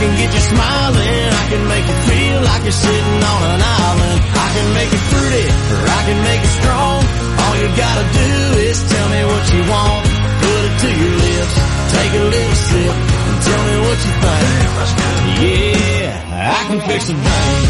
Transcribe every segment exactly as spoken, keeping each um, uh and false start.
can get you smiling, I can make you feel like you're sitting on an island. I can make it fruity, or I can make it strong. All you gotta do is tell me what you want. Put it to your lips, take a little sip, and tell me what you think. Yeah, I can fix a drink.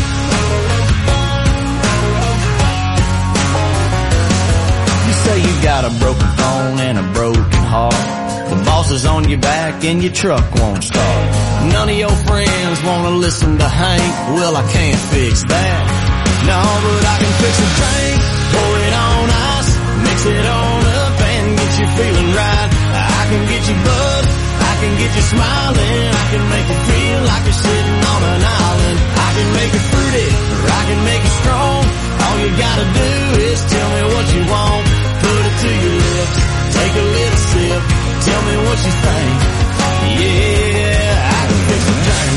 You say you got a broken phone and a broken heart. The boss is on your back and your truck won't start. None of your friends wanna listen to Hank. Well, I can't fix that. No, but I can fix a drink. Pour it on ice, mix it on up and get you feeling right. I can get you buzzed, I can get you smiling. I can make you feel like you're sitting on an island. I can make it fruity, or I can make it strong. All you gotta do is tell me what you want. Put it to your lips, take a little sip, tell me what you think. Yeah, I can fix a drink.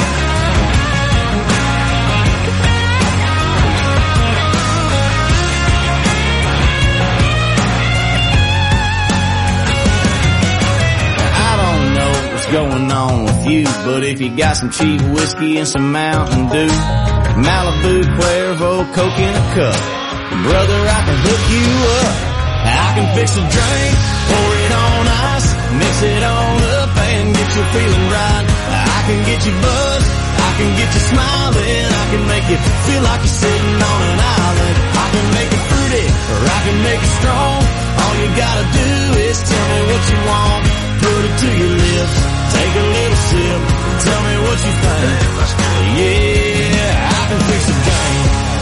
I don't know what's going on with you, but if you got some cheap whiskey and some Mountain Dew, Malibu, Cuervo, Coke in a cup, brother, I can hook you up. I can fix a drink, pour it on ice, mix it on up and get you feeling right. I can get you buzzed, I can get you smiling. I can make you feel like you're sitting on an island. I can make it fruity, or I can make it strong. All you gotta do is tell me what you want. Put it to your lips, take a little sip, tell me what you think. Yeah, I can fix a drink.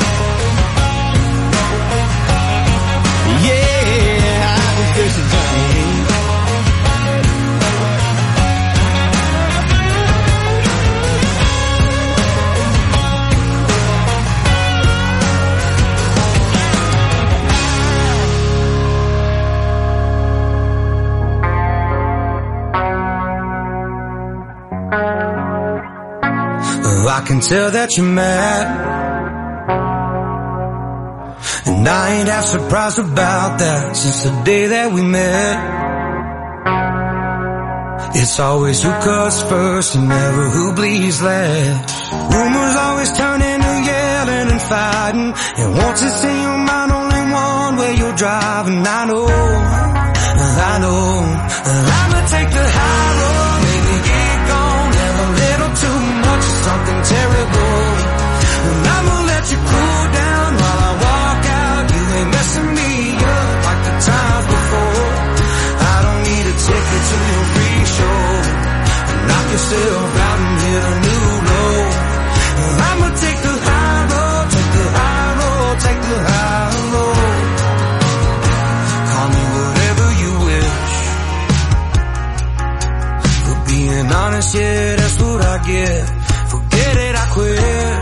Yeah, I can fix a drink. I can tell that you're mad, and I ain't half surprised about that. Since the day that we met, it's always who cuts first and never who bleeds last. Rumors always turn into yelling and fighting, and once it's in your mind, only one way you're driving. I know, I know, I'ma take the high road, maybe get gone, have a little too much of something terrible, and I'ma let you cool down while I walk out. You ain't messing me up like the times before. I don't need a ticket to your free show. Knock yourself out and hit a new low. I'ma take the high road, take the high road, take the high road. Call me whatever you wish. For being honest, yeah, that's what I get. Forget it, I quit.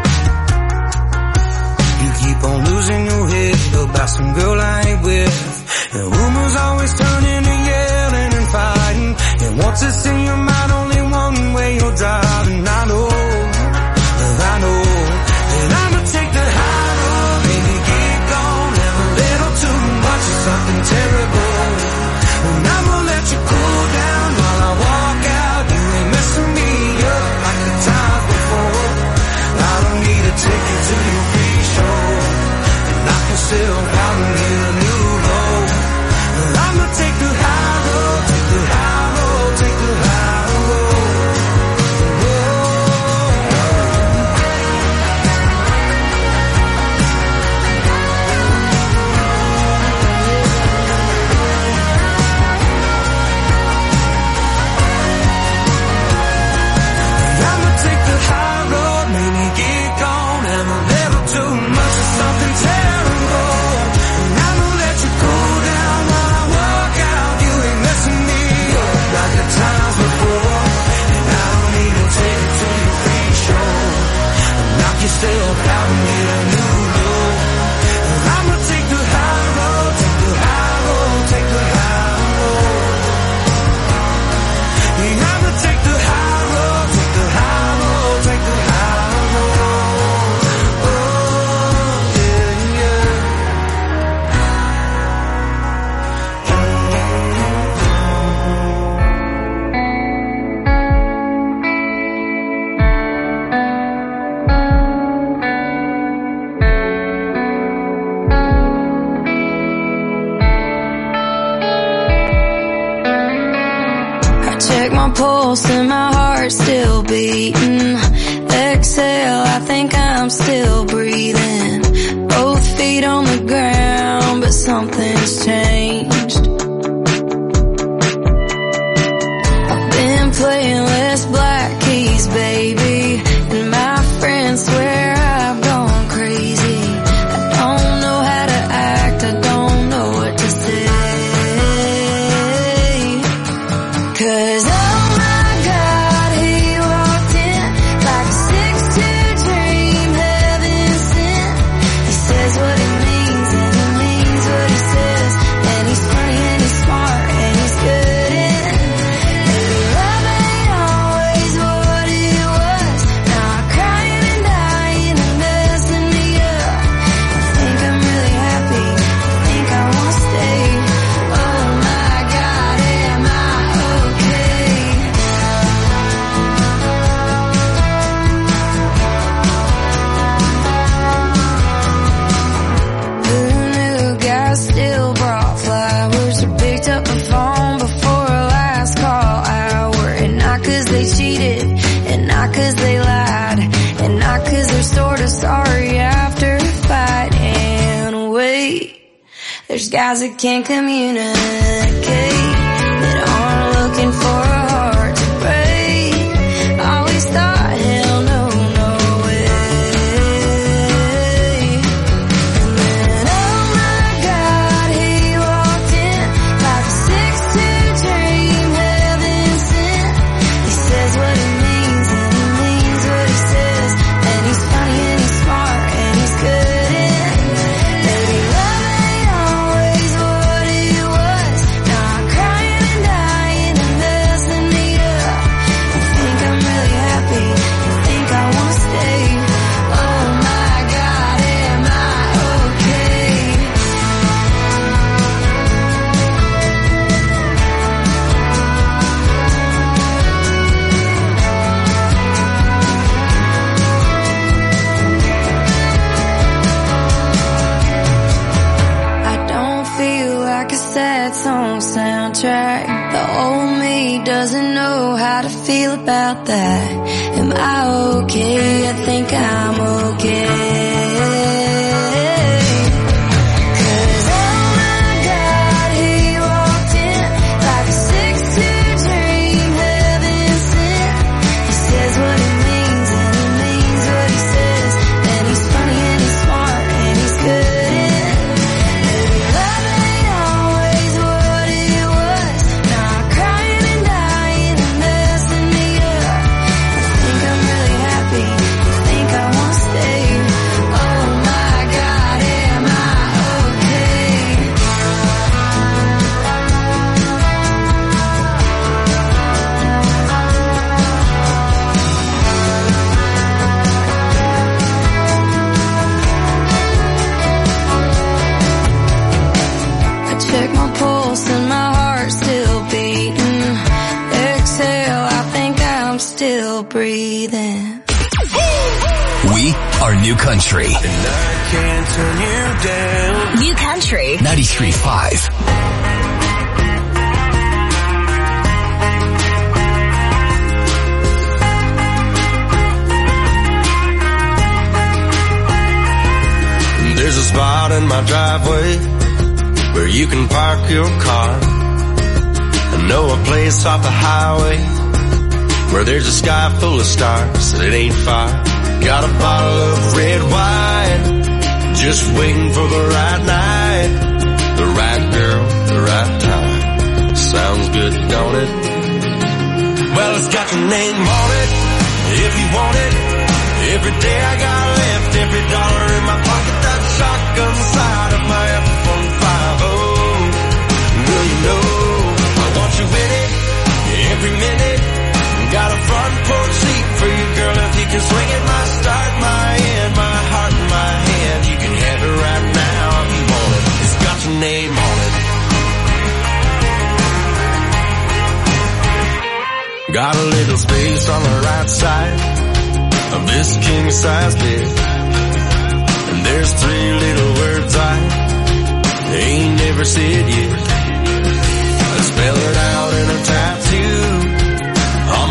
You keep on losing your head about some girl I ain't with, and rumors always turn into yelling and fighting, and once it's in your mind, only one way you're driving. I know, I know, and I'ma take the high road, baby, get gone, have a little too much of something terrible, and I'ma let you cool down while I walk out. You ain't messing me up like the times before. I don't need a ticket to your free show, and knock yourself out and get a new low. I'ma take the high road, take the high road, take the high road. pulse and my heart's still beating. Exhale, I think I'm still breathing. Both feet on the ground, but something's changed. I've been playing less black keys, baby, and my friends swear I've gone crazy. I don't know how to act, I don't know what to say. 'Cause oh my God, he walked in like a six two dream, heaven sent. He says what he means and he means what he says, and he's funny and he's smart and he's good in. Maybe love ain't always what it was. Now I'm crying and dying and messing me up. I think I'm really happy, I think I wanna stay. Oh my God, am I okay? Who knew guys still brought flowers or picked up the phone before a last call hour? And not 'cause they cheated, and not 'cause they lied, and not 'cause they're sort of sorry after a fight. And wait, there's guys that can't communicate, that aren't looking for a heart to break. Always thought, hell no, no way. And then oh my God, he walked in like a six two dream, heaven sent. He says what he means and he means what he says, and he's funny and he's smart and he's good in. Maybe love ain't always what it was. Now I'm crying and dying and messing me up. I think I'm really happy, I think I wanna stay. Oh my God, am I okay? I don't feel like a sad song soundtrack. The old me doesn't know how to feel about that. Am I okay? I think I'm okay. 'Cause oh my God, he walked in like a six two dream, heaven sent. He says what he means and he means what he says, and he's funny and he's smart and he's good in. Maybe love ain't always what it was. Now I'm crying and dying and messing me up. I think I'm really happy, I think I wanna stay. Oh my God, am I okay? I check my pulse and my heart's still beating. Exhale, I think I'm still breathing. We are New Country. And I can't turn you down. New Country. ninety-three point five. There's a spot in my driveway where you can park your car. I know a place off the highway where there's a sky full of stars and it ain't far. Got a bottle of red wine, just waiting for the right night, the right girl, the right time. Sounds good, don't it? Well, it's got your name on it, if you want it. Every day I got left, every dollar in my pocket, that shotgun side of my F one fifty. Well, you know, I want you in it, every minute. Got a front porch seat for you, girl, if you can swing it. My start, my end, my heart in my hand. You can have it right now if you want it. It's got your name on it. Got a little space on the right side of this king-size bed, and there's three little words I ain't never said yet. I spell it out in a tattoo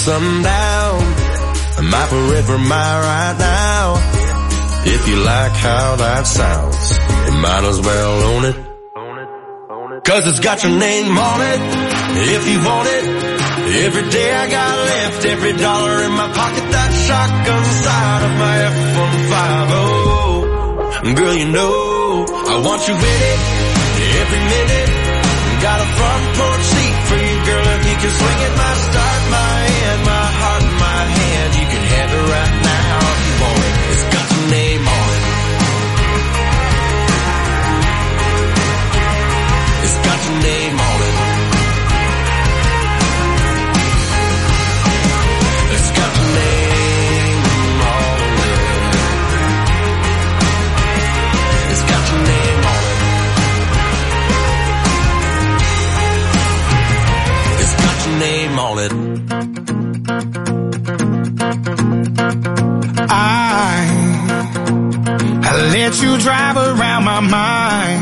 sundown. My forever my right now. If you like how that sounds, you might as well own it. Cause it's got your name on it, if you want it. Every day I got left, every dollar in my pocket, that shotgun side of my F one fifty. Girl, you know, I want you with it, every minute. Got a front porch seat for you, girl, if you can swing it. My start, my end, my heart in my hand. You can have it right now if you want it. It's got your name on it. It's got your name on it. It's got your name on it. It's got your name on it. It's got your name on it. I, I let you drive around my mind.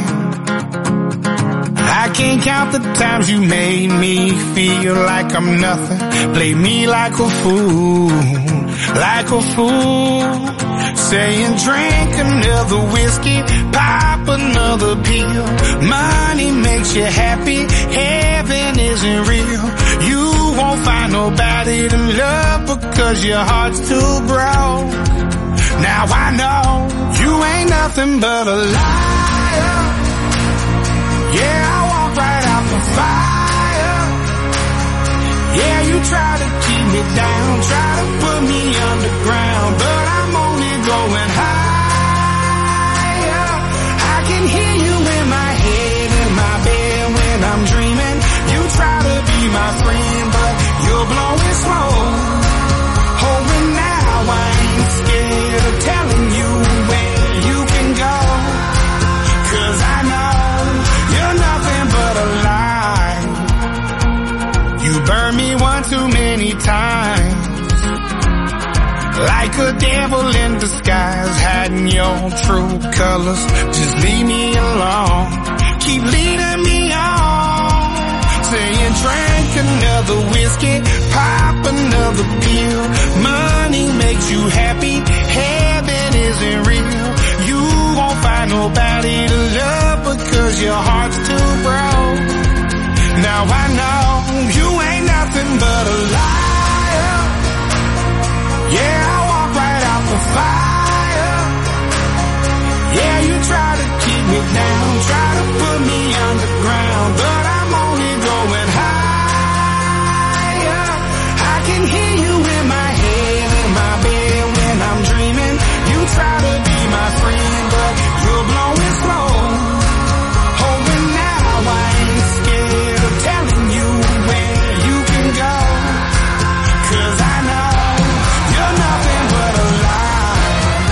I can't count the times you made me feel like I'm nothing. Play me like a fool, like a fool. Saying drink another whiskey, pop another pill. Money makes you happy, heaven isn't real. You won't find nobody to love because your heart's too broke. Now I know you ain't nothing but a liar. Yeah, I walk right out the fire. Yeah, you try to keep me down, try to put me underground, but I'm only going higher. I can hear you in my head, in my bed when I'm dreaming. You try to be my friend, but you're blowing smoke. Oh, and now I ain't scared of telling you where you can go. Cause I know you're nothing but a lie. You burned me one too many times. Like a devil in disguise, hiding your true colors. Just leave me alone, keep leading me on. Saying drink another whiskey, pop another pill. Money makes you happy, heaven isn't real. You won't find nobody to love because your heart's too broke. Now I know you ain't nothing but a liar. Yeah, I walk right out the fire. Yeah, you try to keep me down, try to put me underground, but I'm only going higher. I can hear you in my head, in my bed when I'm dreaming. You try to be my friend, but you're blowing smoke. Oh, and now I ain't scared of telling you where you can go. Cause I know you're nothing but a lie.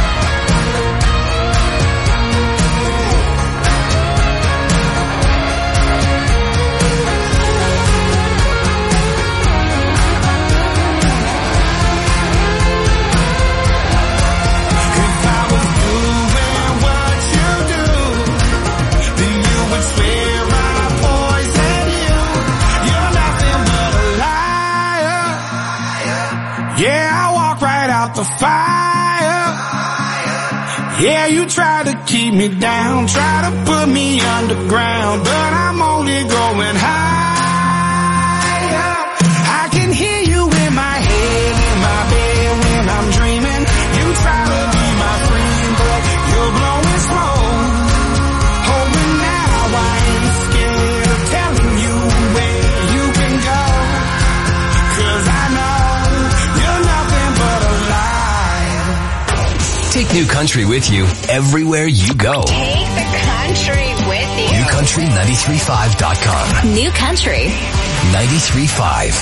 If I was doing what you do, then you would swear I poisoned you. You're nothing but a liar. Yeah, I walk right out the fire. Yeah, you try to keep me down, try to put me underground, but I'm only going higher. I can hear you in my head, in my bed when I'm dreaming. You try to be my friend, but you're blowing smoke. Oh, and now I ain't scared of telling you where you can go. Cause I know you're nothing but a lie. Take New Country with you everywhere you go. Take the country with you. new country nine three five dot com. New Country ninety-three point five.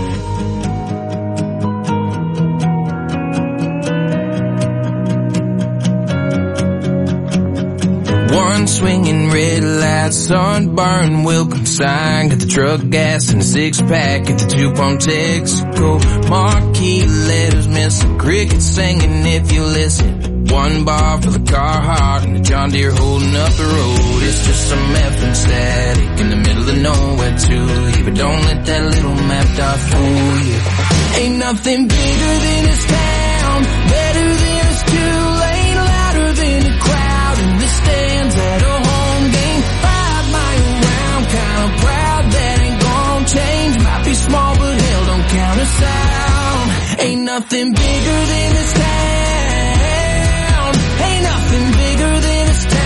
One swinging red light, sunburn, welcome sign. Got the truck gas and a six pack at the two pump Texaco. Marquee letters meant miss a cricket singing if you listen. One bar for the Carhartt and the John Deere holding up the road. It's just some F M static in the middle of nowhere to you. But don't let that little map dot fool you. Ain't nothing bigger than this town, better than this two-lane, louder than the crowd in the stands at a home game. Five mile round, kinda proud that ain't gon' change. Might be small but hell don't count us out. Ain't nothing bigger than this town. Ain't nothing bigger than this town.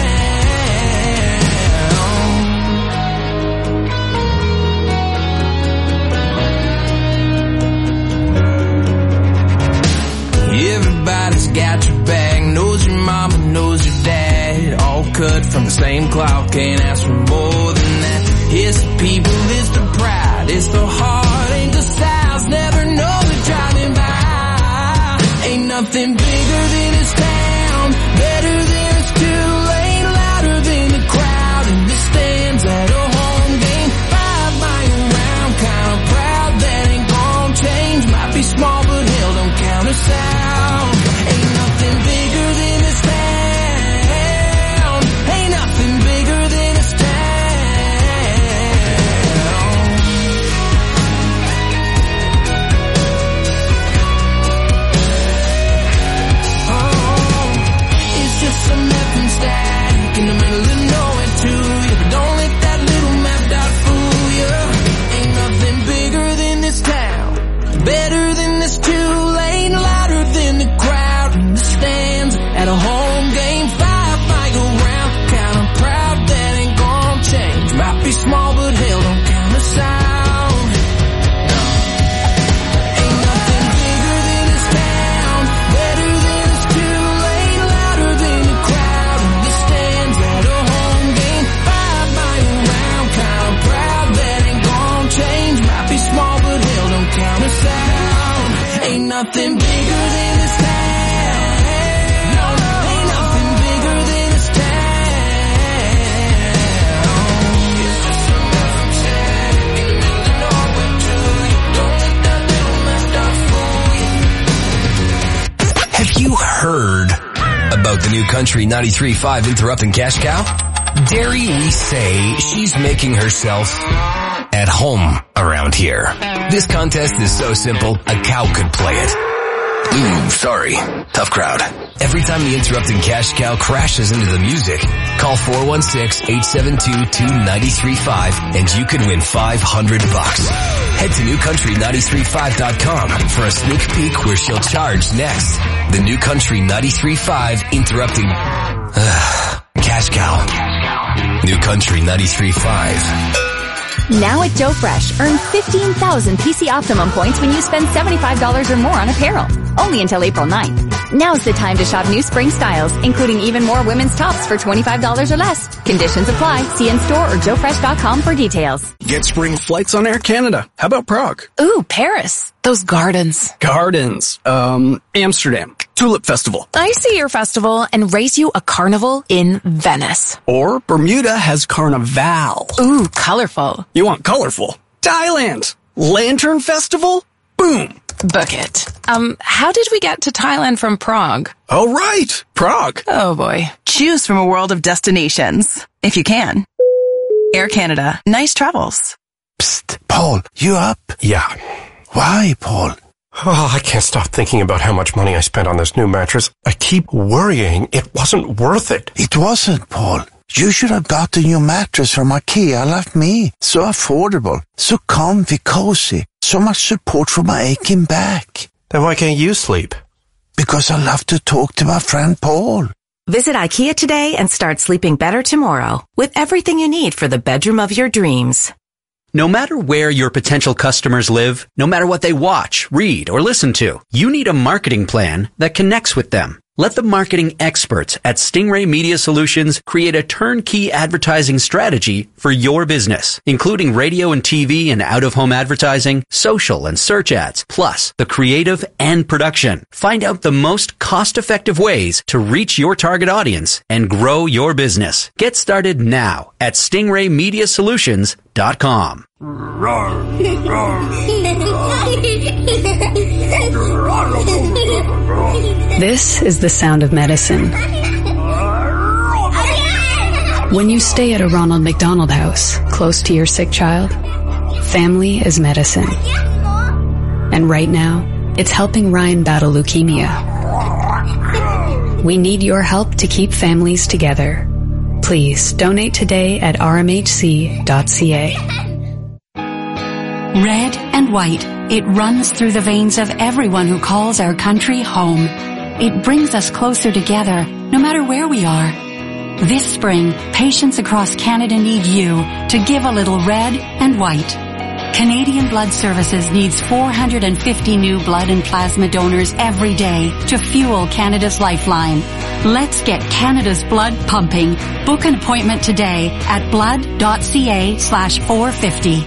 Everybody's got your back, knows your mama, knows your dad. All cut from the same cloth, can't ask for more than that. It's the people, it's the pride, it's the heart, ain't the styles, never know they're driving by. Ain't nothing bigger than this town, better than this two-lane, louder than the crowd in the stands at a home game. Five mile round, kinda proud that ain't gon' change. Might be small but hell don't count us out. Ain't nothing bigger than this town. Ain't nothing bigger than this town. Some nothing static in the middle of nowhere to you. But don't let that little map dot fool you. Ain't nothing bigger than this town, better than this two-lane, louder than the crowd in the stands at a home game. Five mile round, kinda proud that ain't gon' change. Might be small but hell don't count us out. No. Ain't nothing bigger than this town, better than this two-lane, louder than the crowd in the stands at a home game. Five mile round, kinda proud that ain't gon' change. Might be small but hell don't count us out. Ain't nothing bigger than this town. No, no, ain't nothing bigger than this town. It's just some F M static in the middle of nowhere to you. Don't let that little map dot fool you. Have you heard about the new Country ninety-three point five interrupting cash cow? Dare we say she's making herself at home around here. This contest is so simple, a cow could play it. Ooh, sorry. Tough crowd. Every time the interrupting cash cow crashes into the music, call four one six, eight seven two, two nine three five and you can win five hundred bucks. Head to new country ninety-three point five dot com for a sneak peek where she'll charge next. The New Country ninety-three point five interrupting uh, cash cow. New Country ninety-three point five. Now at Joe Fresh, earn fifteen thousand P C Optimum points when you spend seventy-five dollars or more on apparel. Only until April ninth. Now's the time to shop new spring styles, including even more women's tops for twenty-five dollars or less. Conditions apply. See in-store or joe fresh dot com for details. Get spring flights on Air Canada. How about Prague? Ooh, Paris. Those gardens. Gardens. Um, Amsterdam. Tulip Festival. I see your festival and race you a carnival in Venice. Or Bermuda has Carnival. Ooh, colorful. You want colorful? Thailand. Lantern Festival? Boom. Book it. Um, how did we get to Thailand from Prague? Oh, right. Prague. Oh, boy. Choose from a world of destinations, if you can. Air Canada. Nice travels. Psst. Paul, you up? Yeah. Why, Paul? Oh, I can't stop thinking about how much money I spent on this new mattress. I keep worrying it wasn't worth it. It wasn't, Paul. You should have got a new mattress from IKEA like me. So affordable, so comfy, cozy, so much support for my aching back. Then why can't you sleep? Because I love to talk to my friend Paul. Visit IKEA today and start sleeping better tomorrow with everything you need for the bedroom of your dreams. No matter where your potential customers live, no matter what they watch, read, or listen to, you need a marketing plan that connects with them. Let the marketing experts at Stingray Media Solutions create a turnkey advertising strategy for your business, including radio and T V and out-of-home advertising, social and search ads, plus the creative and production. Find out the most cost-effective ways to reach your target audience and grow your business. Get started now at stingray media solutions dot com. This is the sound of medicine. When you stay at a Ronald McDonald House, close to your sick child, family is medicine. And right now, it's helping Ryan battle leukemia. We need your help to keep families together. Please donate today at r m h c dot c a. Red and white, it runs through the veins of everyone who calls our country home. It brings us closer together, no matter where we are. This spring, patients across Canada need you to give a little red and white. Canadian Blood Services needs four hundred fifty new blood and plasma donors every day to fuel Canada's lifeline. Let's get Canada's blood pumping. Book an appointment today at blood.ca slash 450.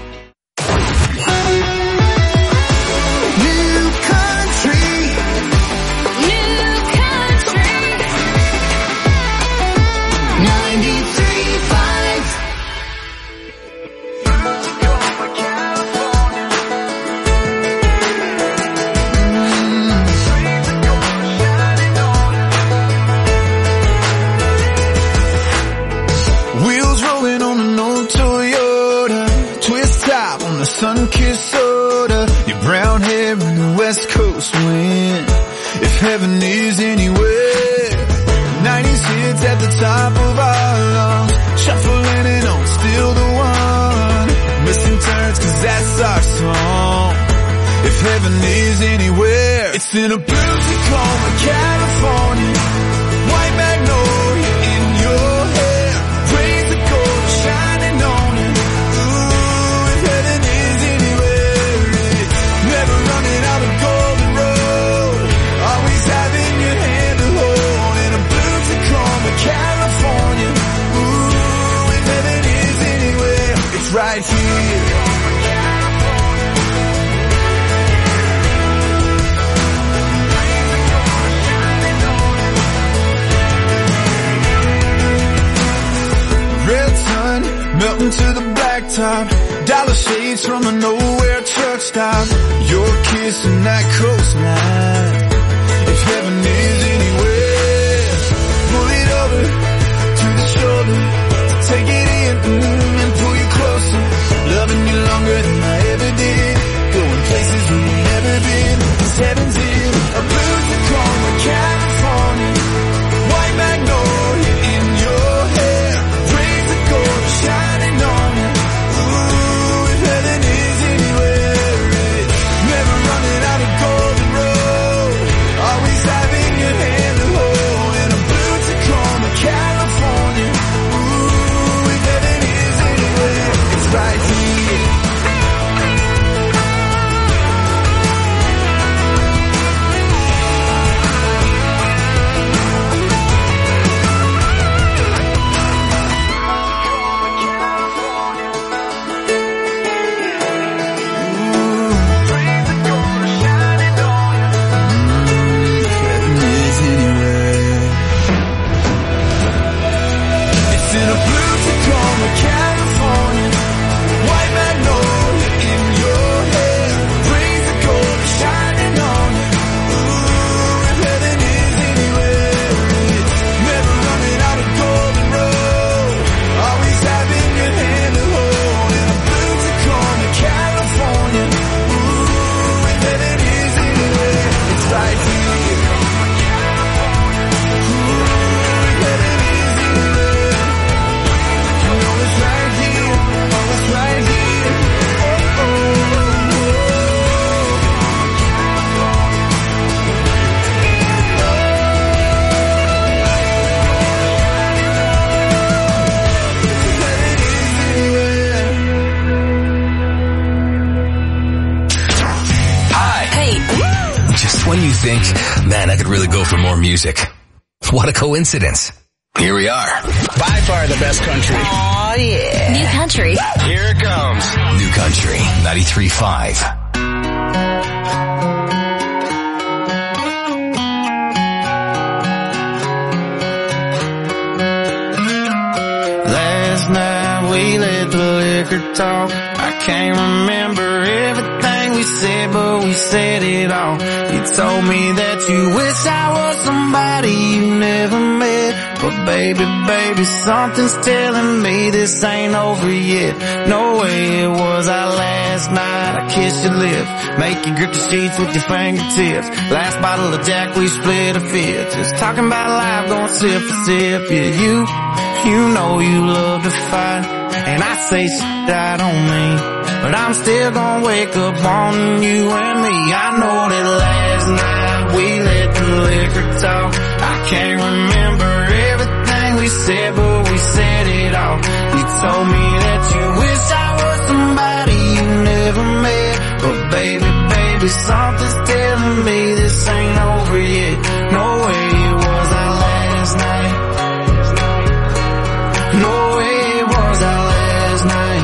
Sun-kissed soda, your brown hair in the west coast wind. If heaven is anywhere, nineties hits at the top of our lungs, shuffling it on, still the one. Missing turns cause that's our song. If heaven is anywhere, it's in a blue Tacoma, California. White magnolia in your hair, rays of gold shining on it. California, ooh, if heaven is anywhere, it's right here. Red sun melting to the blacktop, dollar shades from a nowhere truck stop. Your kiss and that coastline, if heaven is anywhere, pull it over to the shoulder, take it in mm, and pull you closer, loving you longer than I ever did, going places we've never been. This heaven's in a blue Tacoma, California. White magnolia in your hair, rays of gold shining on you. Ooh, if heaven is anywhere, it's never running out of golden road, always having your hand to hold in a blue Tacoma, California. Ooh, if heaven is anywhere, it's right here. Think, man, I could really go for more music. What a coincidence. Here we are. By far the best country. Oh yeah. New country. Here it comes. New Country, ninety-three point five. Last night we let the liquor talk. I can't remember everything we said, but we said it all. You told me that you wish I was somebody you never met. But baby, baby, something's telling me this ain't over yet. No way it was our last night. I kissed your lips, make you grip the sheets with your fingertips. Last bottle of Jack, we split a fifth. Just talking about life, going sip for sip. Yeah, you, you know you love to fight, and I say shit I don't mean, but I'm still gonna wake up wanting you and me. I know that last night we let the liquor talk. I can't remember everything we said, but we said it all. You told me that you wish I was somebody you never met. But baby, baby, something's telling me this ain't over yet. No way it was our last night. No way it was our last night.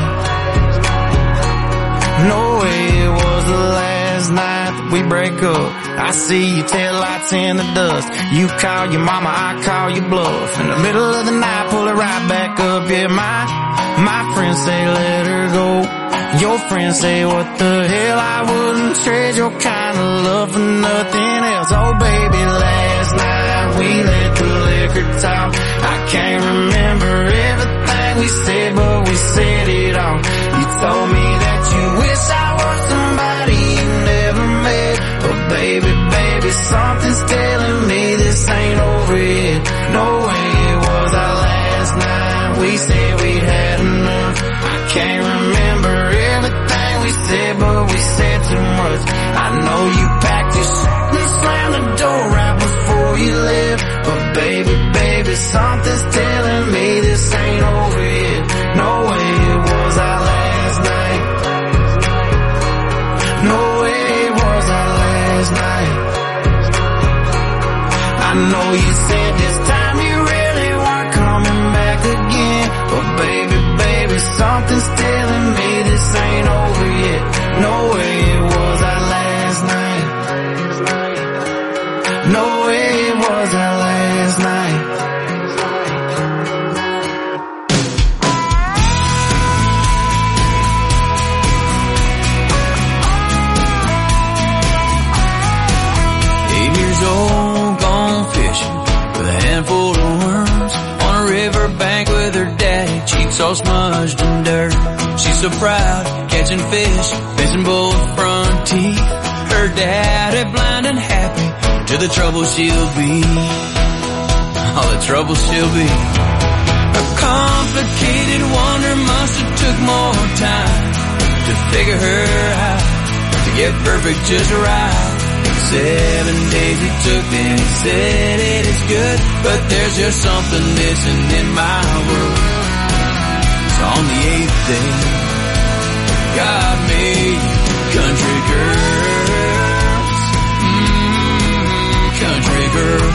No way it was the last night that we break up. I see your taillights in the dust. You call your mama, I call your bluff. In the middle of the night, pull it right back up. Yeah, my, my friends say let her go. Your friends say what the hell, I wouldn't trade your kind of love for nothing else. Oh baby, last night we let the liquor talk. I can't remember everything we said, but we said it all. You told me that you wish I was somebody you never met. But baby, baby, something's telling me this ain't over yet. No way it was our last night. We said we had enough. I can't remember everything we said, but we said too much. I know you packed your shit and slammed the door right before you left. But baby, baby, something's telling me this ain't over yet. No way it was our last night. No way it was our last night. I know you said this time you really weren't coming back again. But baby, baby, something's telling me this ain't over yet. No way it was our last night. No way it was our last night. Eight years old, gone fishing with a handful of worms on a riverbank with her daddy, cheeks all smudged in dirt. She's so proud, catching fish, missing both front teeth. Her daddy blind and happy to the trouble she'll be. All the trouble she'll be. A complicated wonder must have took more time to figure her out, to get perfect just right. Seven days it took, then he said it is good, but there's just something missing in my world. So on the eighth day, God made country girls, mm, country girls.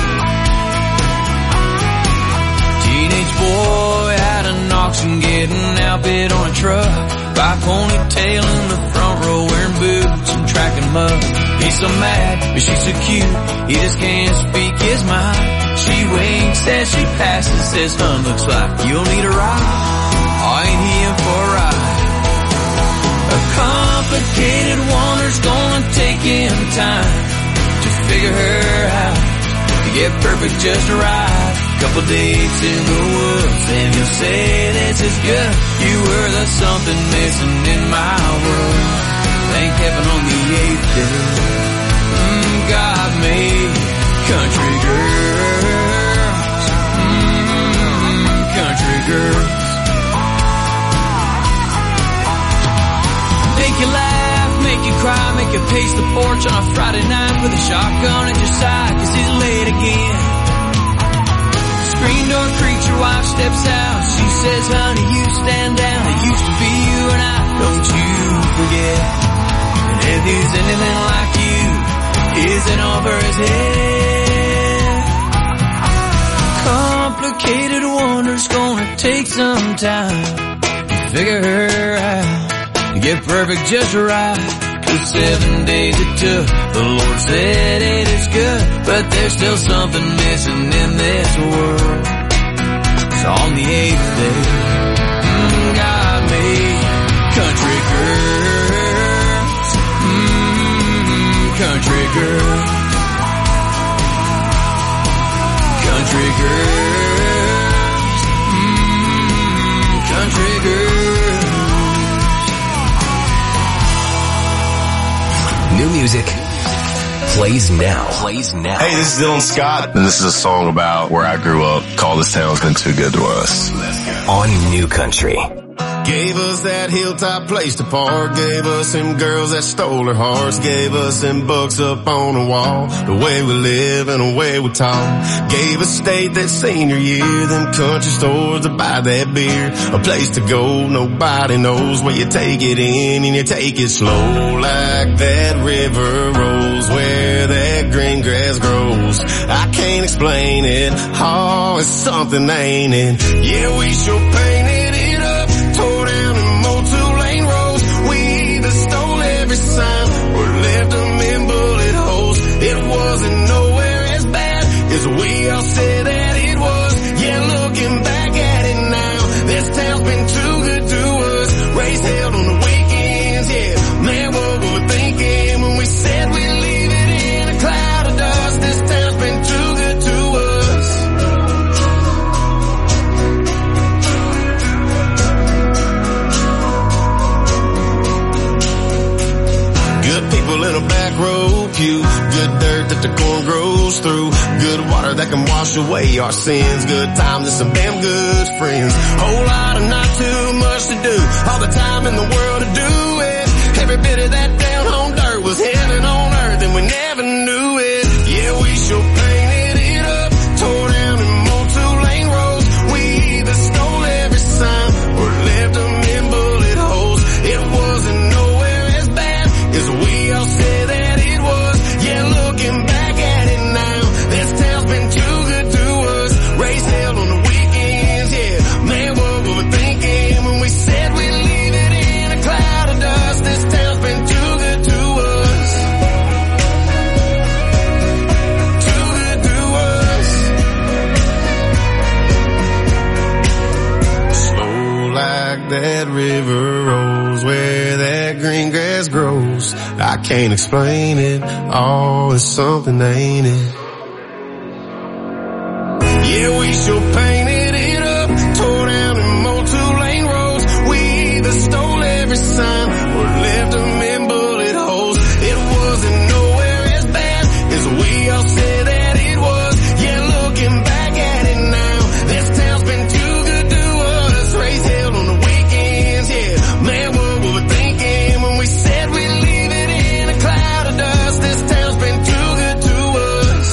Teenage boy out of Knoxon getting outfit on a truck, by ponytail in the front row wearing boots and tracking mud. He's so mad, but she's so cute, he just can't speak his mind. She winks as she passes, says, "Hun, looks like you'll need a ride." Oh, ain't he in for a ride? A complicated wonder's gonna take him time to figure her out, to get perfect just right. Couple dates in the woods and you'll say this is good. You were the something missing in my world. Thank heaven on the eighth day, mm, God made country girls, mm, country girls. Make you laugh, make you cry, make you pace the porch on a Friday night with a shotgun at your side, 'cause it's late again. Screen door creaks, your wife steps out. She says, "Honey, you stand down. It used to be you and I, don't you forget." And if he's anything like you, is it over his head? Complicated wonder's gonna take some time to figure her out, to get perfect just right. 'Cause seven days it took, the Lord said it is good, but there's still something missing in this world. So on the eighth day, mm, God made country girls, mm, country Country girls, country girls, mm, country girls. New music plays now. Plays now. Hey, this is Dylan Scott, and this is a song about where I grew up called This Town's Been Too Good to Us. On New Country. Gave us that hilltop place to park, gave us them girls that stole our hearts, gave us them books up on the wall, the way we live and the way we talk. Gave us state that senior year, them country stores to buy that beer, a place to go, nobody knows where you take it in and you take it slow, like that river rolls where that green grass grows. I can't explain it, oh, it's something, ain't it? Yeah, we sure painted it up, tore down and mowed two-lane roads. We either stole every sign or left them in bullet holes. It wasn't nowhere as bad as we all said that it was. Yeah, looking back at it now, this town's been too good to us. Race held on the weekends, yeah. Man, what we were thinking when we said we'd leave it in a cloud of dust. This town's been too good to us. Good people in a back row pew, good dirt that the corn grows through, good water that can wash away our sins, good times and some damn good friends, whole lot of not too much to do, all the time in the world to do it, every bit of that down home dirt was heaven on earth and we never knew it. Yeah, we sure painted it up, tore down and mowed two-lane roads. We either stole every sign or left them in bullet holes. It wasn't nowhere as bad as we all said that it was. Yeah, looking back at it now, this town's been too good to us. Race held on the weekends, yeah. Man, what we were thinking when we said we'd leave it in a cloud of dust. This town's been too good to us. Too good to us. Slow like that river rolls where that green grass grows. I can't explain it, oh, it's something, ain't it? Yeah, we sure painted it up, tore down and mowed two-lane roads. We either stole every sign or left them in bullet holes. It wasn't nowhere as bad as we all said that it was. Yeah, looking back at it now, this town's been too good to us. Race held on the weekends, yeah. Man, what we were thinking when we said we'd leave it in a cloud of dust. This town's been too good to us.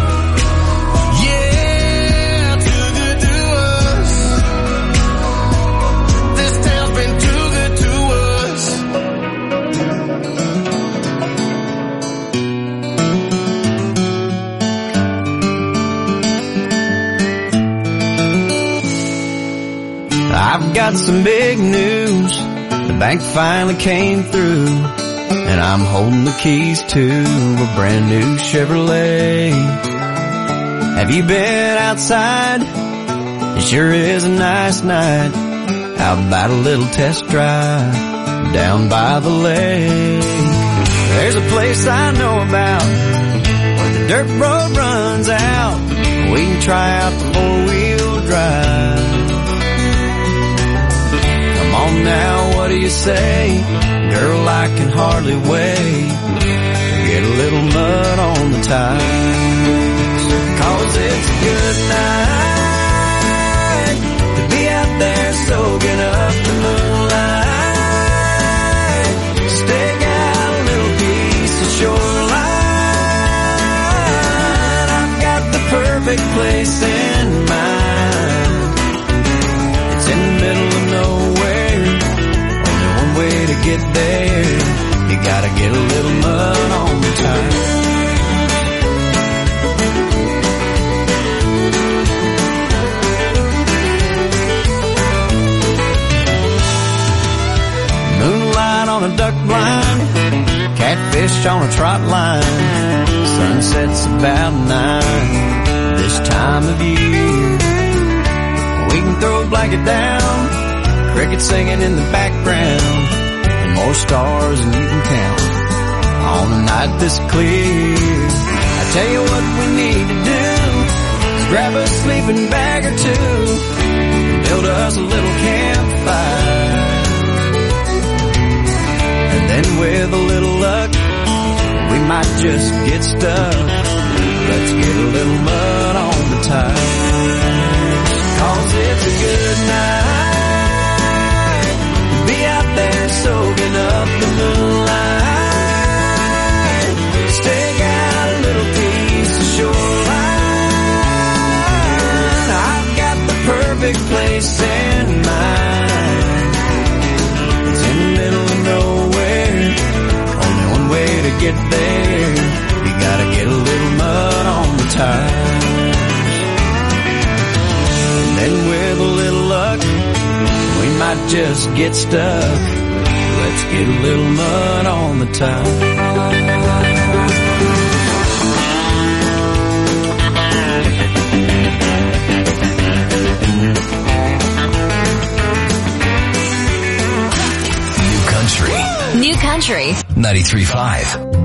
Yeah, too good to us. This town's been too good to us. I've got some big news. The bank finally came through, and I'm holding the keys to a brand new Chevrolet. Have you been outside? It sure is a nice night. How about a little test drive down by the lake? There's a place I know about where the dirt road runs out. We can try out the four-wheel drive. Come on now, what do you say? Girl, I can hardly wait to get a little mud on the tires. Cause it's a good night to be out there soaking up the moonlight. Stake out a little piece of shoreline. I've got the perfect place in mind. It's in the middle of nowhere, only one way to get there. You gotta get a little mud on the tires. Moonlight on a duck blind, catfish on a trot line. Sunset's about nine this time of year. We can throw a blanket down, crickets singing in the background, and more stars than you can count on a night this clear. I tell you what we need to do is grab a sleeping bag or two and build us a little campfire. And then with a little luck, we might just get stuck. Let's get a little mud on the tires, 'cause it's a good night to be out there soaking up the moonlight. Stake out a little piece of shoreline. I've got the perfect place in mind. It's in the middle of nowhere, only one way to get there. You gotta get a little mud on the tires. And then with a little luck, we might just get stuck. Let's get a little mud on the tires. New Country. New Country. ninety-three point five.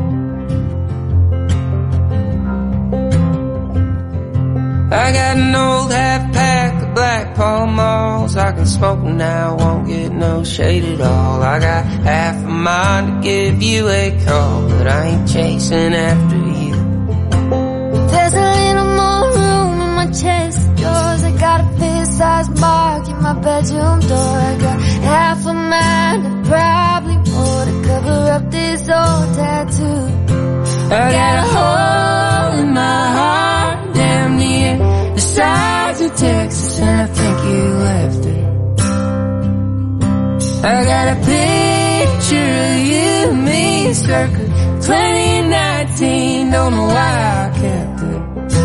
I got an old half pack of Black Pall Malls. I can smoke them now, won't get no shade at all. I got half a mind to give you a call, but I ain't chasing after you. There's a little more room in my chest drawers. I got a fist-sized mark in my bedroom door. I got half a mind and probably more to cover up this old tattoo. I got a hole in my heart down near the sides of Texas, and I think you left it. I got a picture of you and me circa twenty nineteen, don't know why I kept it.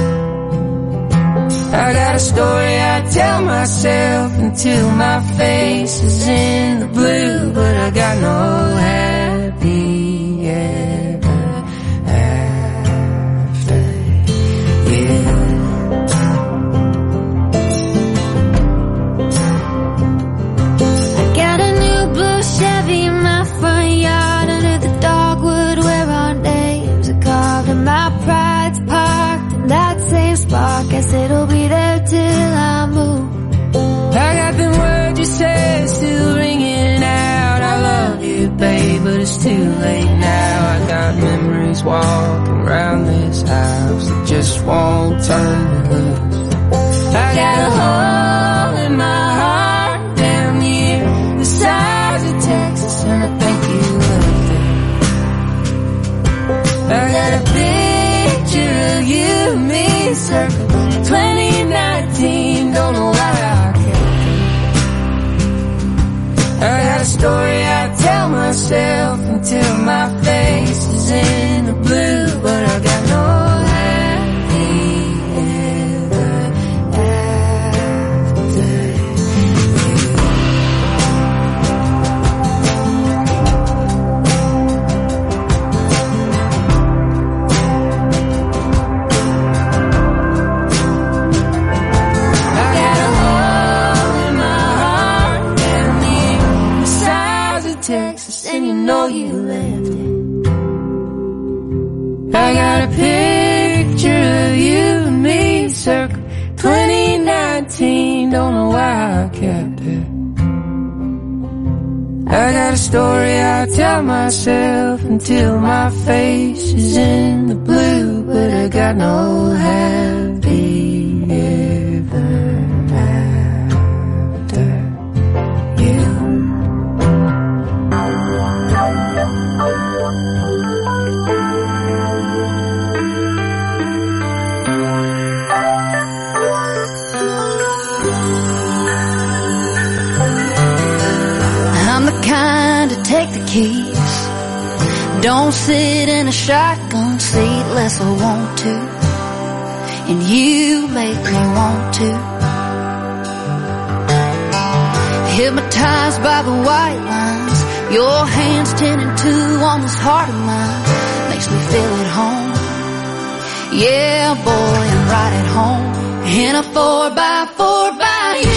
I got a story I tell myself until my face is in the blue, but I got no happy ever after you. I got a new blue Chevy in my front yard under the dogwood where our names are carved, and my pride's parked in that same spot. Guess it'll be there till I move. I got them words you said still ringing out. I love you, babe, but it's too late now. I got memories walking around this house that just won't turn me loose. I got a hole in my heart down near the sides of Texas, and I think you left it. I got a picture of you and me circa twenty nineteen, don't know why I kept it. I got a story I tell myself until my face is in the blue, but I got no happy ever after Texas, and you know you left it. I got a picture of you and me circa twenty nineteen, don't know why I kept it. I got a story I tell myself until my face is in the blue, but I got no happy ever after you. I'm the kind to take the keys, don't sit in a shotgun seat unless I want to, and you make me want to. Hypnotized by the white lines, your hands ten and two on this heart of mine, makes me feel at home. Yeah, boy, I'm right at home in a four by four by you.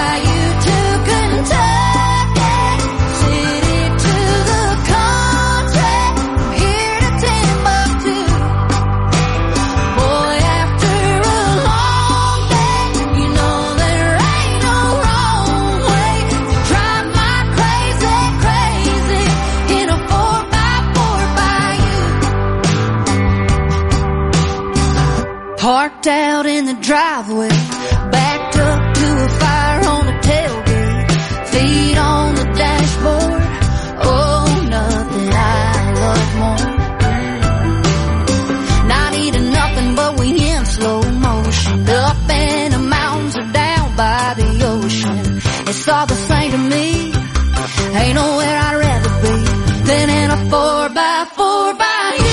Kentucky, city to the country. Parked out in the driveway, backed up to a fire on the tailgate, feet on the dashboard. Oh, nothing I love more. Not eating nothing, but we in slow motion, up in the mountains or down by the ocean. It's all the same to me. Ain't nowhere I'd rather be than in a four by four by you.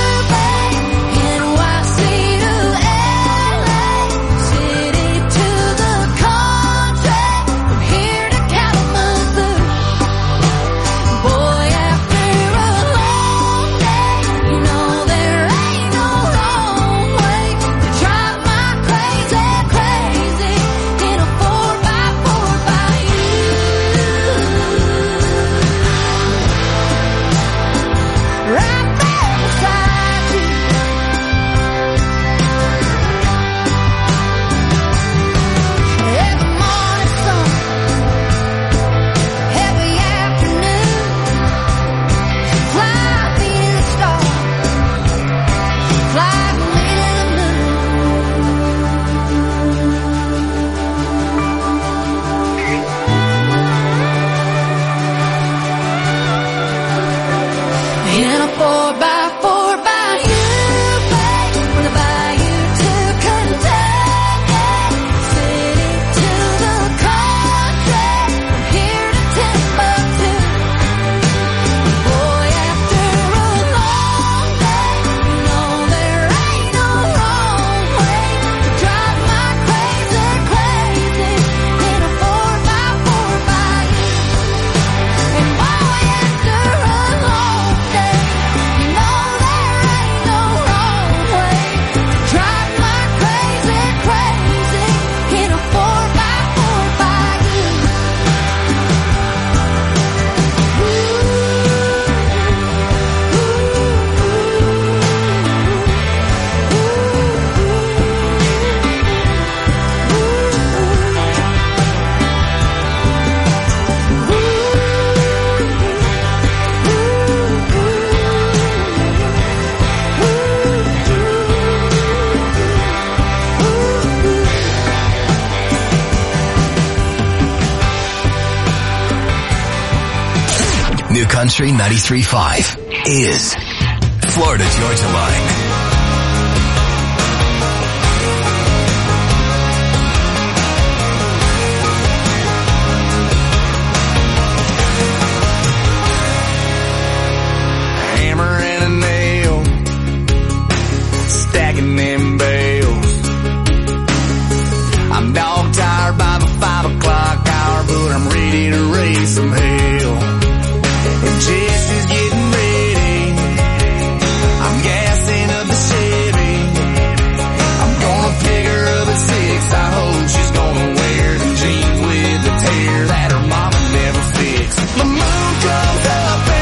New Country ninety-three point five is Florida Georgia Line.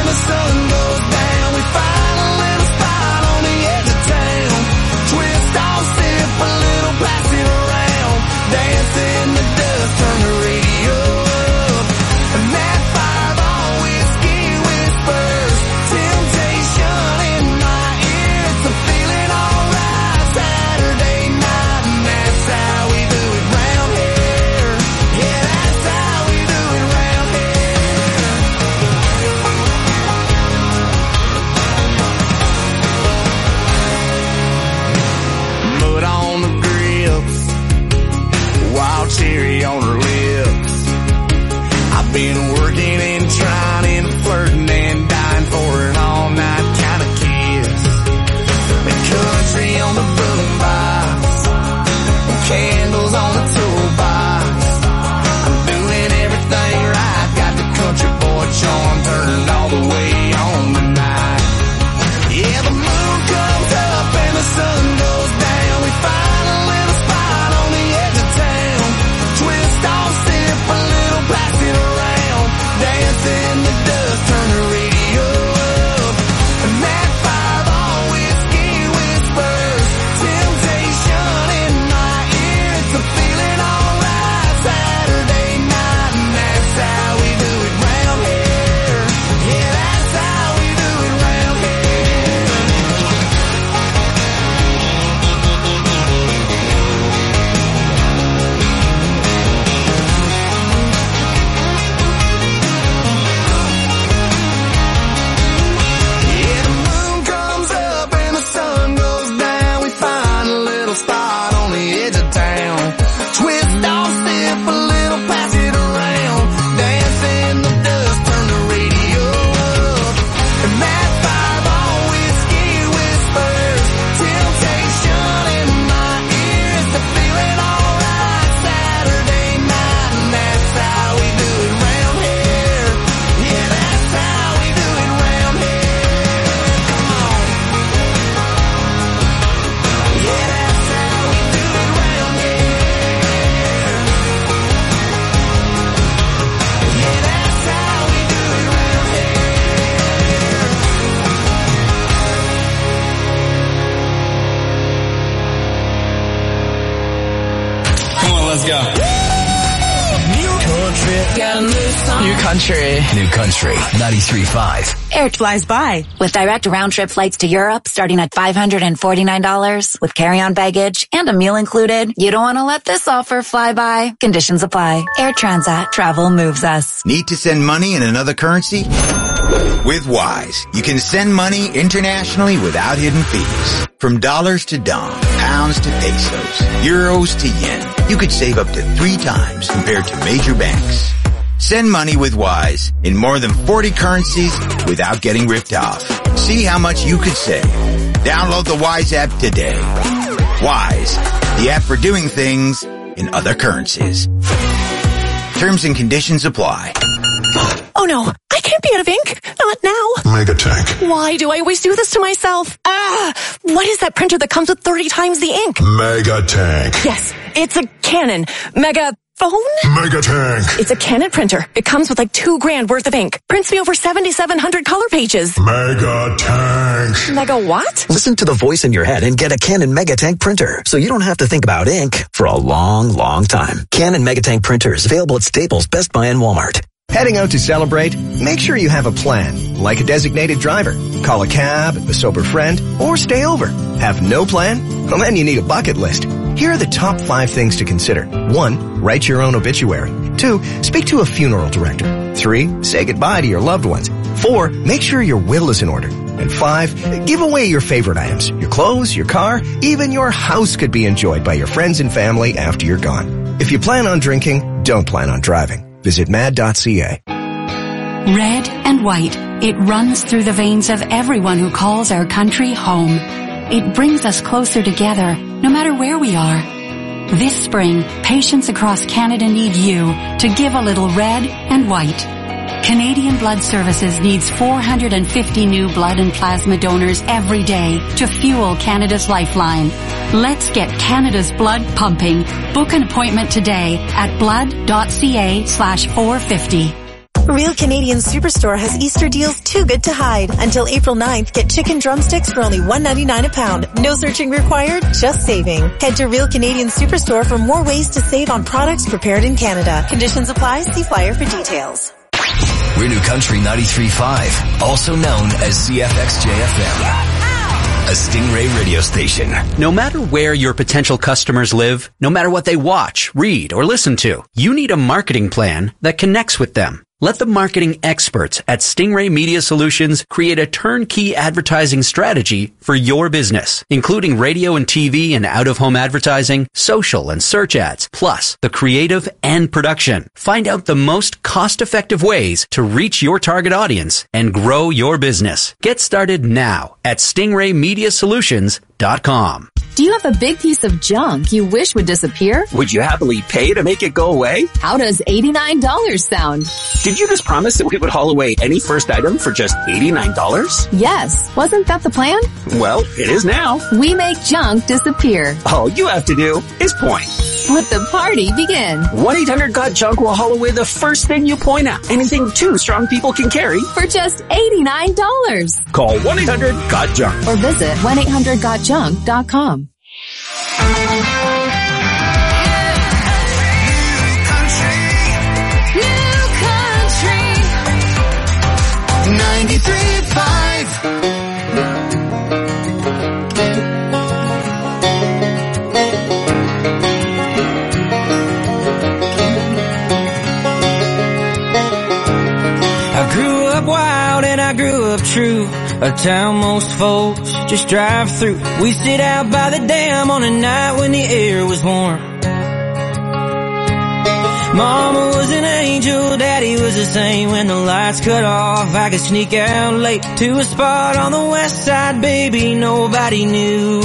Twist off Let's go. New country. New country. ninety-three point five. Air flies by. With direct round-trip flights to Europe starting at five hundred forty-nine dollars with carry-on baggage and a meal included, you don't want to let this offer fly by. Conditions apply. Air Transat. Travel moves us. Need to send money in another currency? With Wise, you can send money internationally without hidden fees. From dollars to dong, pounds to pesos, euros to yen, you could save up to three times compared to major banks. Send money with Wise in more than forty currencies without getting ripped off. See how much you could save. Download the Wise app today. Wise, the app for doing things in other currencies. Terms and conditions apply. Oh no, I can't be out of ink. Not now. Megatank. Why do I always do this to myself? Ah, what is that printer that comes with thirty times the ink? Megatank. Yes, it's a Canon. Mega... Phone? Megatank. It's a Canon printer. It comes with like two grand worth of ink. Prints me over seventy-seven hundred color pages. Megatank. Mega what? Listen to the voice in your head and get a Canon Megatank printer, so you don't have to think about ink for a long, long time. Canon Megatank printers available at Staples, Best Buy, and Walmart. Heading out to celebrate? Make sure you have a plan, like a designated driver. Call a cab, a sober friend, or stay over. Have no plan? Well, then you need a bucket list. Here are the top five things to consider. One, write your own obituary. Two, speak to a funeral director. Three, say goodbye to your loved ones. Four, make sure your will is in order. And five, give away your favorite items. Your clothes, your car, even your house could be enjoyed by your friends and family after you're gone. If you plan on drinking, don't plan on driving. Visit mad dot c a. Red and white, it runs through the veins of everyone who calls our country home. It brings us closer together, no matter where we are. This spring, patients across Canada need you to give a little red and white. Canadian Blood Services needs four hundred fifty new blood and plasma donors every day to fuel Canada's lifeline. Let's get Canada's blood pumping. Book an appointment today at blood dot c a slash four fifty. Real Canadian Superstore has Easter deals too good to hide. Until April ninth, get chicken drumsticks for only one ninety-nine a pound. No searching required, just saving. Head to Real Canadian Superstore for more ways to save on products prepared in Canada. Conditions apply. See flyer for details. We're New Country ninety-three point five, also known as C F X J F M. A Stingray radio station. No matter where your potential customers live, no matter what they watch, read, or listen to, you need a marketing plan that connects with them. Let the marketing experts at Stingray Media Solutions create a turnkey advertising strategy for your business, including radio and T V and out-of-home advertising, social and search ads, plus the creative and production. Find out the most cost-effective ways to reach your target audience and grow your business. Get started now at stingray media solutions dot com. Do you have a big piece of junk you wish would disappear? Would you happily pay to make it go away? How does eighty-nine dollars sound? Did you just promise that we would haul away any first item for just eighty-nine dollars? Yes. Wasn't that the plan? Well, it is now. We make junk disappear. All you have to do is point. Let the party begin. one eight hundred got junk will haul away the first thing you point at. Anything two strong people can carry. For just eighty-nine dollars. Call one eight hundred got junk. Or visit one eight hundred got junk dot com. ninety-three point five. I grew up wild and I grew up true. A town most folks just drive through. We sit out by the dam on a night when the air was warm. Mama was an angel, Daddy was the same. When the lights cut off, I could sneak out late to a spot on the west side, baby, nobody knew.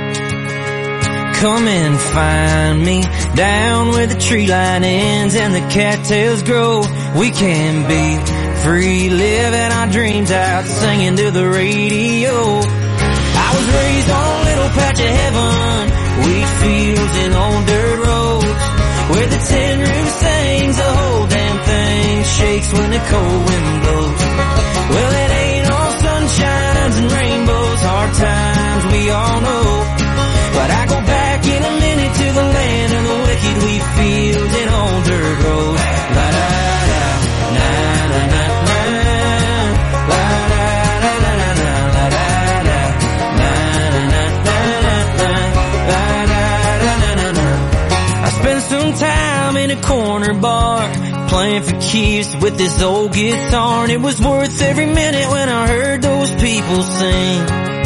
Come and find me down where the tree line ends and the cattails grow. We can be free, living our dreams out, singing to the radio. I was raised on a little patch of heaven, wheat fields and old dirt roads, where the tin roof sings, the whole damn thing shakes when the cold wind blows. Well, it ain't all sunshines and rainbows, hard times we all know, but I go back in a minute to the land of the wicked we wheat fields and old dirt roads. La da da, na na na na. La da da da da da, la da da, na na na na na. La da da da da da. I spent some time in a corner bar playing for keeps with this old guitar, and it was worth every minute when I heard those people sing.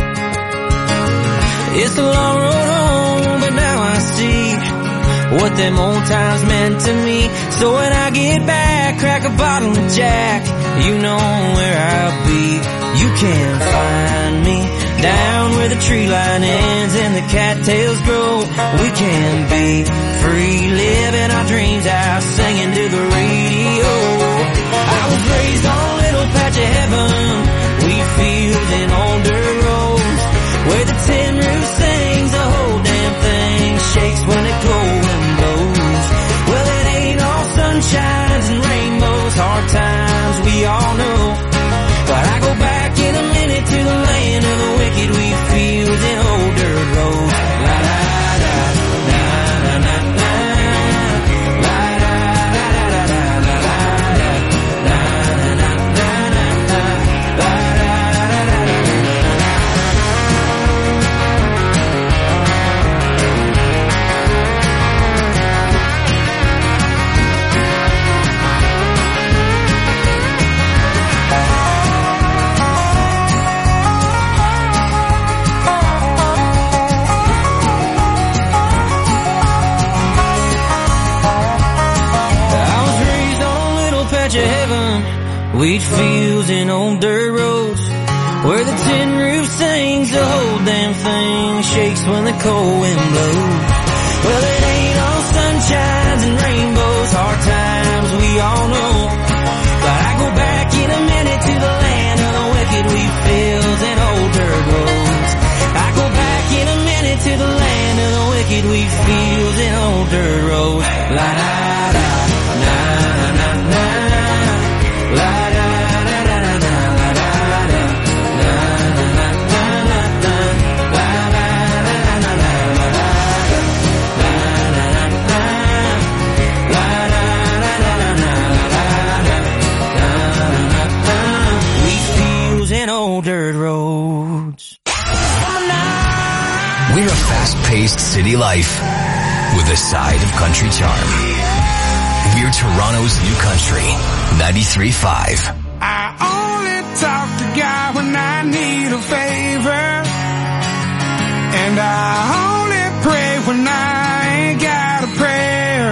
It's a long road home, but now I see what them old times meant to me. So when I get back, crack a bottle of Jack, you know where I'll be. You can find me down where the tree line ends and the cattails grow. We can be free, living our dreams out, singing to the radio. I was raised on a little patch of heaven, wheat fields and old dirt roads, where the tin roof sings, the whole damn thing shakes when the cold wind blows. Well, it ain't all sunshines and rainbows, hard times we all know. But I go back in a minute to the land of the wicked wheat fields and old dirt roads. La da da, na na na na. La da da da da da, la da da, na na na na na. La da da da da da. Wheat fields and old dirt roads, where the tin roof sings, the whole damn thing shakes when the cold wind blows. Well, it ain't all sunshines and rainbows, hard times we all know. But I go back in a minute to the land of the wicked wheat fields and old dirt roads. I go back in a minute to the land of the wicked wheat fields and old dirt roads. La da da, na na na. La da da da da da, la da da, na na na na na, la da da da da da, la da da, na na na na, la da da da da da, la da da, na na na. Wheat fields and old dirt roads. We're a fast-paced city life with a side of country charm. We're Toronto's new country, ninety-three point five. I only talk to God when I need a favor, and I only pray when I ain't got a prayer.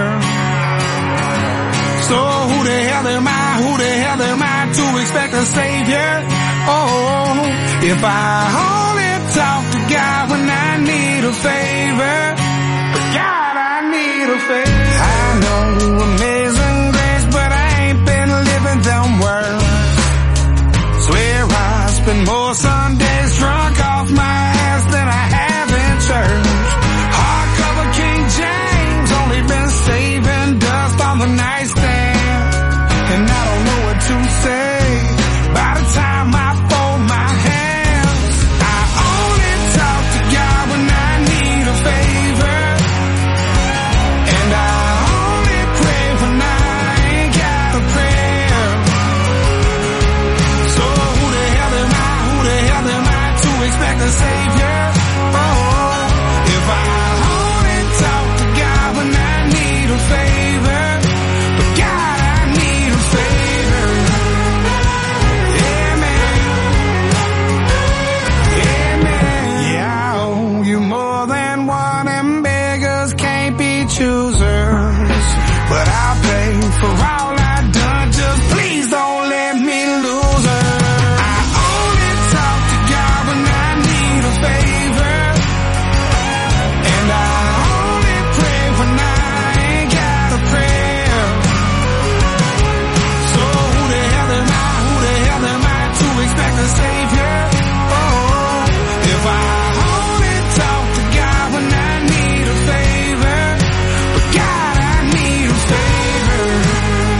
So who the hell am I, who the hell am I to expect a savior? Oh, if I only talk to God when I need a favor, but God, I need a favor. I know amazing grace, but I ain't been living them words. Swear I spend more Sundays drunk off my ass than I have in church. Hardcover King James, only been saving dust on the nightstand, and I don't know what to say by the time I fold my hands. I only talk to God when I need a favor, and I only pray when I ain't got a prayer. So who the hell am I, who the hell am I to expect a savior? Oh, if I only talk to God when I need a favor, but God, I need a favor. Yeah, man. Yeah, man. Yeah, I owe you more than one, and beggars can't be choosers. But I'll pay for all I've done, just please don't let me lose her. I only talk to God when I need a favor, and I only pray when I ain't got a prayer. So who the hell am I, who the hell am I to expect a savior? Oh, if I only talk to God when I need a favor, but God, I need a favor.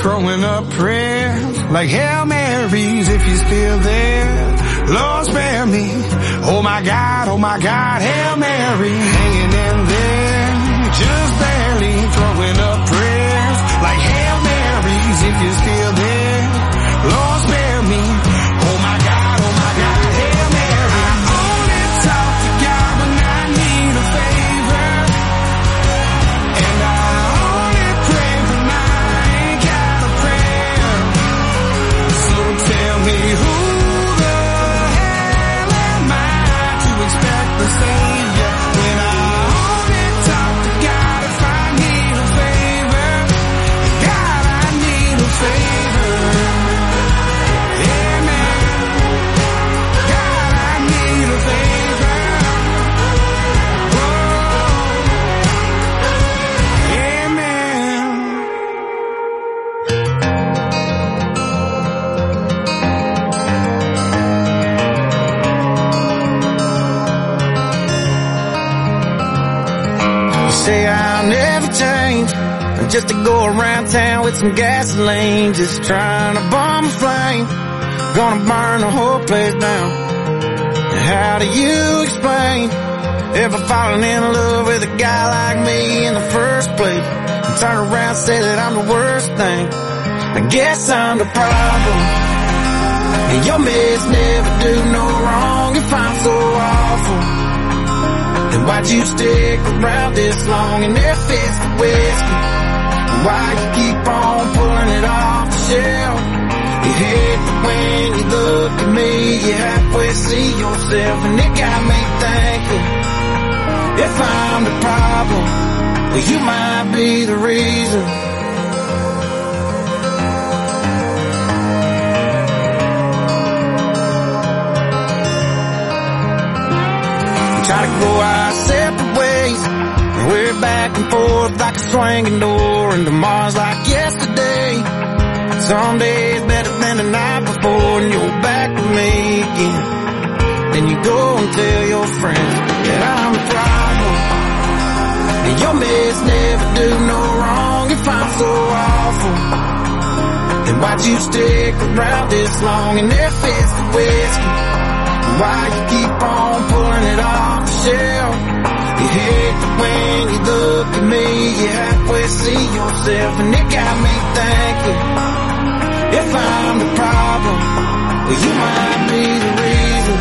throwing up prayers like Hail Marys if you're still there. Lord spare me. Oh my God, oh my God, Hail Mary, hanging in there, just barely throwing up prayers like Hail Marys if you're still there. Lord spare me. Oh my God, oh my God, Hail Mary. I only talk to God when I need a favor, and I only pray when I ain't got a prayer. So tell me who the hell am I to expect the Savior when I only talk to God if I need a favor? God, I need a favor. Say I'll never change, just to go around town with some gasoline, just trying to bomb a flame, gonna burn the whole place down. How do you explain ever falling in love with a guy like me in the first place, and turn around and say that I'm the worst thing? I guess I'm the problem, and your mess never do no wrong. If I'm so awful, then why'd you stick around this long? And if it's the whiskey, why you keep on pulling it off the shelf? You hate that when you look at me, you halfway see yourself, and it got me thinking, if I'm the problem, well you might be the reason. Try to go our separate ways, and we're back and forth like a swinging door, and tomorrow's like yesterday. Some days better than the night before, and you're back with me again. Then you go and tell your friends that I'm the problem, and your mess never do no wrong. If I'm so awful, then why'd you stick around this long? And if it's the whiskey, why you keep on pulling it off the shelf? You hate that when you look at me, you halfway see yourself, and it got me thinking, if I'm the problem, well you might be the reason.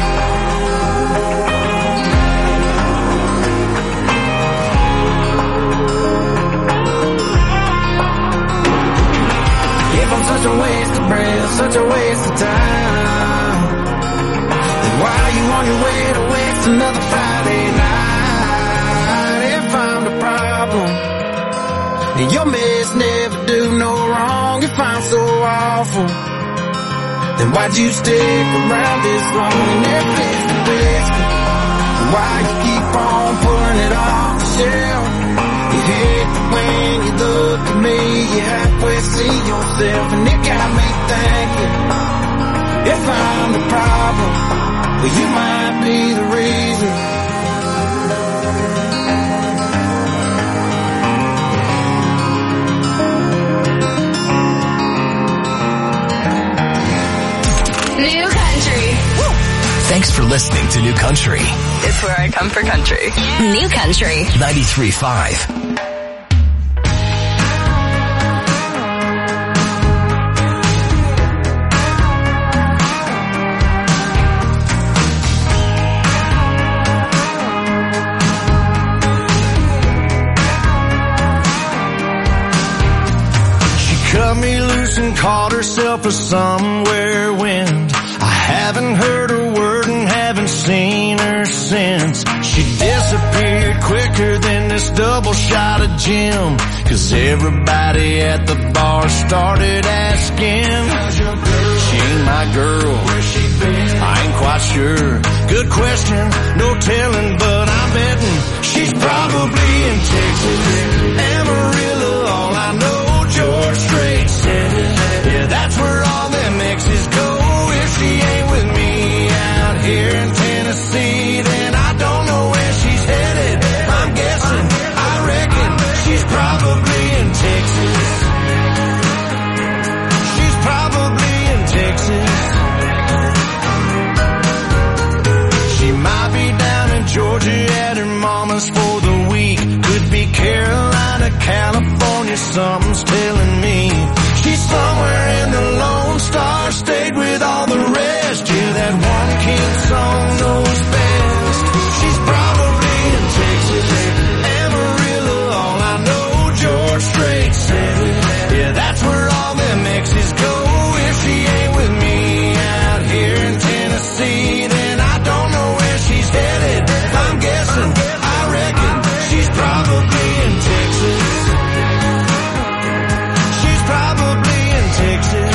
If I'm such a waste of breath, such a waste of time, why are you on your way to waste another Friday night? If I'm the problem, and your mess never do no wrong. If I'm so awful, then why'd you stick around this long? And if it's the whiskey, why you keep on pulling it off the shelf? You hate that when you look at me, you halfway see yourself, and it got me thinking, if I'm the problem, well, you might be the reason. New Country. Woo! Thanks for listening to New Country. It's where I come for country. New Country. ninety-three point five. Cut me loose and caught herself a somewhere wind. I haven't heard a word and haven't seen her since. She disappeared quicker than this double shot of gin, 'cause everybody at the bar started asking, she ain't my girl, where's she been? I ain't quite sure. Good question, no telling, but I'm betting she's probably in Texas. Amarillo, all I know, George Strait said, yeah, that's where all them exes go. If she ain't with me out here in Tennessee, then I don't know where she's headed. I'm guessing, I reckon she's probably in Texas. California, something's telling me she's somewhere in the Lone Star State with all the rest. Yeah, that one kid song knows best. She's probably in Texas, Amarillo, all I know, George Strait said it. Yeah, that's where all them exes go. If she ain't with me out here in Tennessee, then I don't know where she's headed. I'm guessing, I reckon, she's probably in Texas. She's probably in Texas.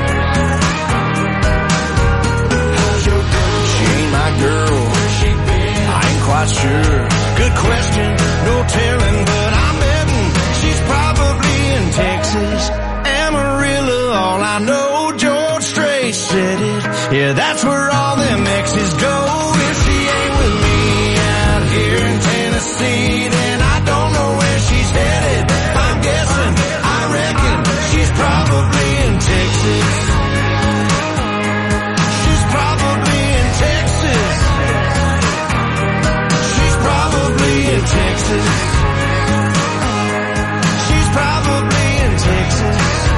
She ain't my girl, I ain't quite sure. Good question, no telling, but I'm betting she's probably in Texas. Amarillo, all I know, George Strait said it. Yeah, that's where all them exes go. If she ain't with me out here in Tennessee, then I don't know where she's headed. I'm guessing, I reckon, she's probably in Texas. She's probably in Texas. She's probably in Texas. She's probably in Texas.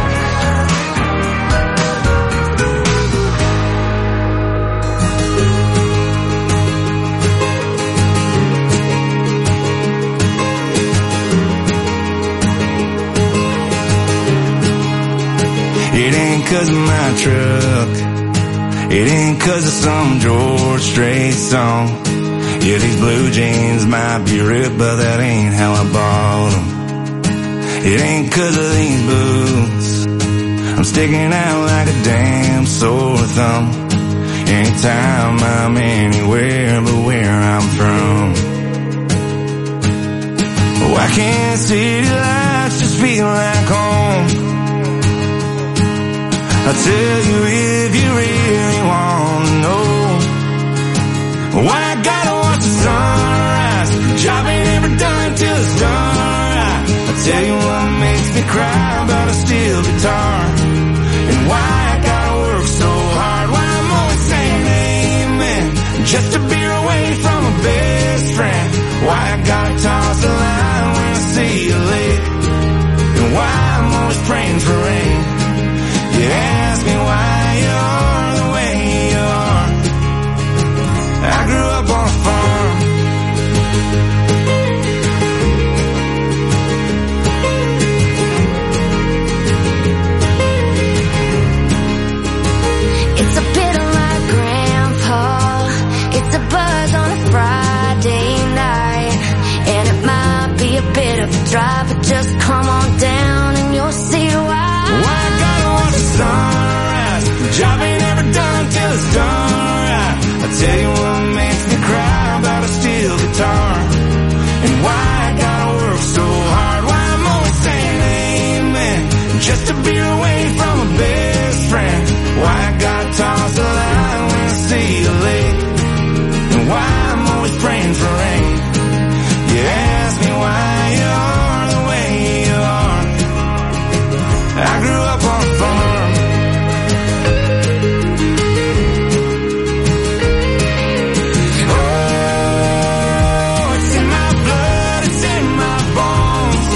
It ain't 'cause of my truck, it ain't 'cause of some George Strait song. Yeah, these blue jeans might be ripped, but that ain't how I bought them. It ain't 'cause of these boots, I'm sticking out like a damn sore thumb. Anytime I'm anywhere but where I'm from. Why can't city lights just feel like home? I'll tell you if you really want to know. Why I gotta watch the sunrise, job ain't ever done till it's done right. I'll tell you what makes me cry about a steel guitar, and why I gotta work so hard, why I'm always saying amen just to be away from a best friend. Why I gotta toss the line when I see you late, and why I'm always praying for rain. You ask me why you are the way you are. I grew up on a farm. It's a bit like Grandpa. It's a buzz on a Friday night, and it might be a bit of a drive, but just come on down and you'll see why. Why I gotta watch the sunrise, the job ain't ever done till it's done right. I tell you what makes me cry about a steel guitar, and why I gotta work so hard, why I'm always saying amen just to be away from a best friend. Why I gotta toss the line when I see you late, and why I'm always praying for rain. You ask me why you are the way you are. I grew up on a farm. Oh, it's in my blood, it's in my bones.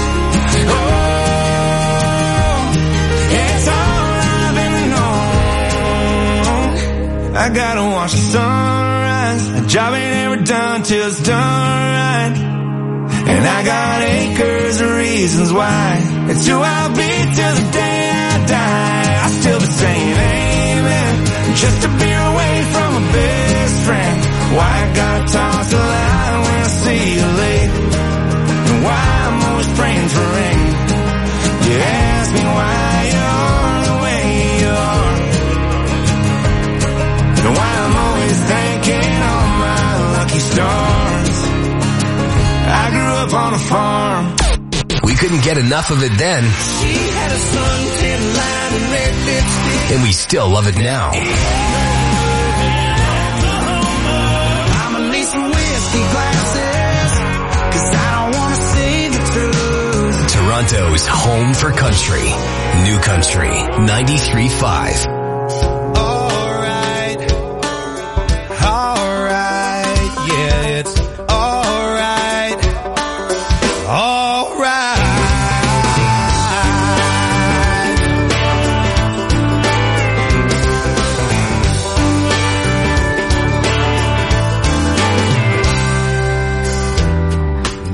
Oh, it's all I've ever known. I gotta watch the sunrise, a job ain't ever done till it's done right. And I got acres of reasons why. It's who I'll be till the day I die. I'll still be saying amen just to be away from a best friend. Why I gotta toss the line when I see you late, and why I'm always praying for rain. You ask me why you are the way you are, and why I'm always thanking all my lucky stars. I grew up on a farm. We couldn't get enough of it then. She had a suntan line and red lipstick, and we still love it now. I'ma need some whiskey glasses, 'cause I don't wanna see the truth. Toronto's home for country. New Country ninety-three point five. Alright, alright, yeah, it's alright, alright.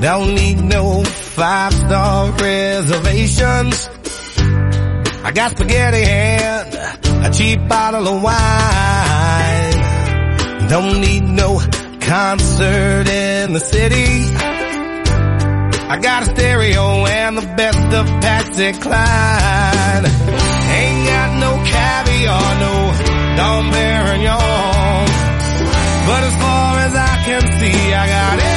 Don't need no five-star reservations. I got spaghetti and a cheap bottle of wine. Don't need no concert in the city. I got a stereo and the best of Patsy Cline. Ain't got no caviar, no Dom Perignon. But as far as I can see, I got it.